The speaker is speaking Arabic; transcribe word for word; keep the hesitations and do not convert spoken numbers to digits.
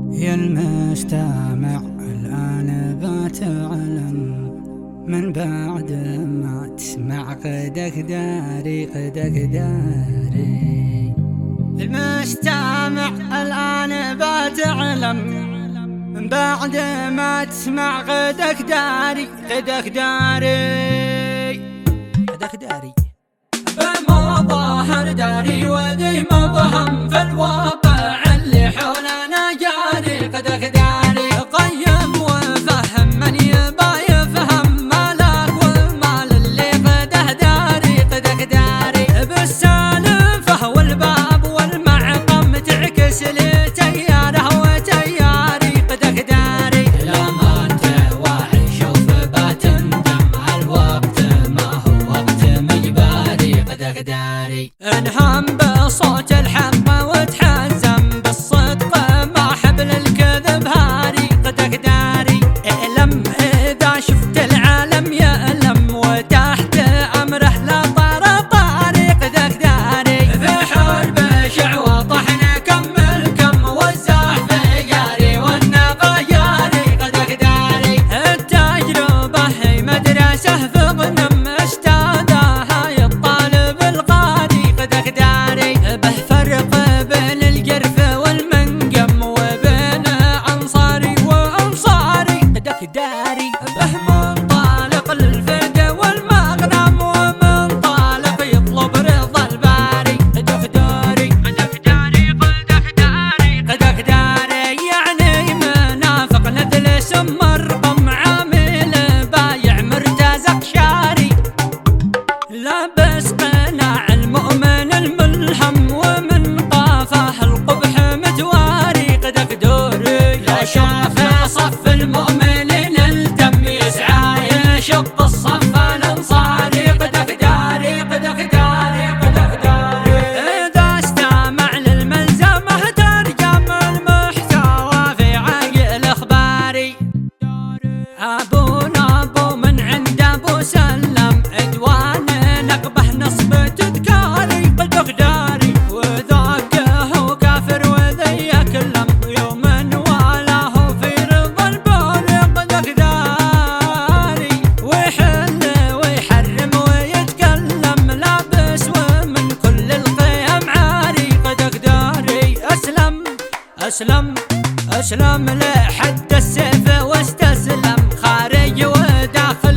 يا المستمع الآن بتعلم من بعد ما تسمع قدك داري قدك داري. المستمع الآن بتعلم من بعد ما تسمع قدك داري قدك داري قدك داري. بمظاهر داري وذي مبهم في الواقع اللي حولنا جاري قدك داري. قيم وفهم من يبا يفهم مالك والمال اللي قده داري قدك داري. بالسالفة والباب والمعقم تعكس لي تياره وتياري قدك داري. لما انت واعي شوف بتندم هالوقت ما هو وقت مجباري قدك داري. انهم بصوت الحق وتحزم بالصدق ما حبل الكذب هاري قدك داري. اعلم اذا شفت العالم يألم وتحت امره لا طار طاري قدك داري. في حرب شعوى طحن كمل كم وزع في جاري والنقا جاري قدك داري. التجربة هي مدرسة في غنم استاذها الطالب القاري قدك داري. به فرق بين الجرف والمنقم وبين انصاري وانصاري قدك داري. به منطلق للفدا والمغنم ومنطلق يطلب رضا الباري قدك داري قدك داري قدك داري قدك داري. يعني منافق نذل سم الرقم عامل بايع مرتزق شاري لابس قناع المؤمن الملهم ومن قافه القبح متواري قدك دوري. لو شاف صف المؤمنين الدم يسعى يشق الصف الانصاري قدك داري قدك داري قدك داري. اذا استمع للملزمه ترجم المحتوى في عقل اخباري. ابونا ابو من عند ابو سلم عدوان نقبه نصب تذكاري قدك داري. وذاك هو كافر وذي كلم يوم والاه في رضا الباري قدك داري. ويحل ويحرم ويتكلم لابس ومن كل القيم عاري قدك داري. اسلم اسلم اسلم لحد السيف واستسلم خارج وداخل